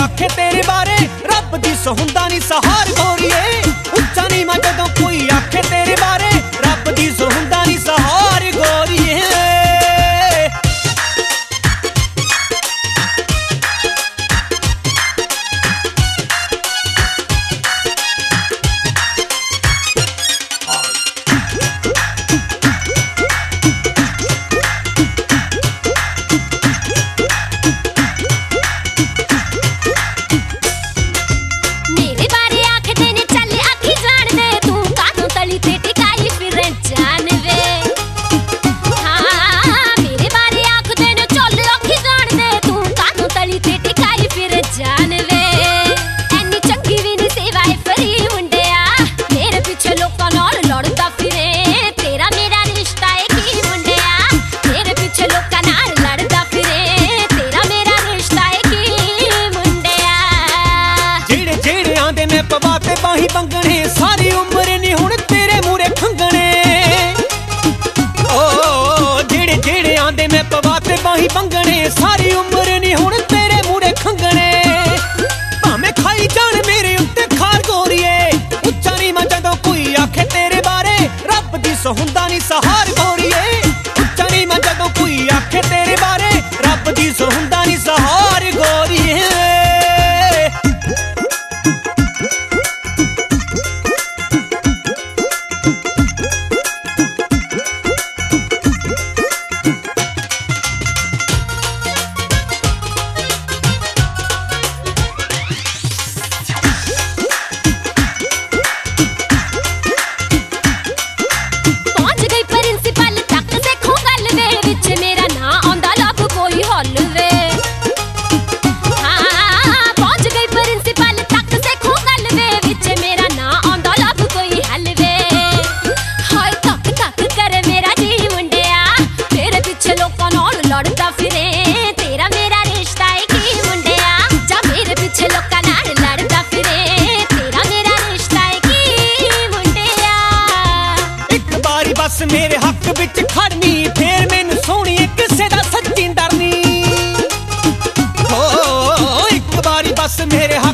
आखे तेरे बारे रब दी सहुंदा नी सहार गोरिए। उच्चा नी मैं जदों कोई आखे तेरे बारे रब दी सहुंदा नी सहार गोरिए। पवाते बाही बंगने सारी उम्र नी हुण तेरे मूरे खंगने। ओ जेड़े जेड़े आंदे मैं पवाते बाही बंगने सारी उम्र नी हुण तेरे मूरे खंगने। भावें खाई जान मेरे उत्ते खार गोरिए। उच्चा नी मैं जदों कोई आखे तेरे बारे रब दी सहुंदा नी सहार गोरिए। उच्चा नी मैं जदों कोई आखे तेरे बारे रब दी सहुंदा नी सहार गोरिए। बस मेरे हक विच खड़नी फिर मैनू सोहणी किसे दा सच्ची डरनी। हो एक बारी बस मेरे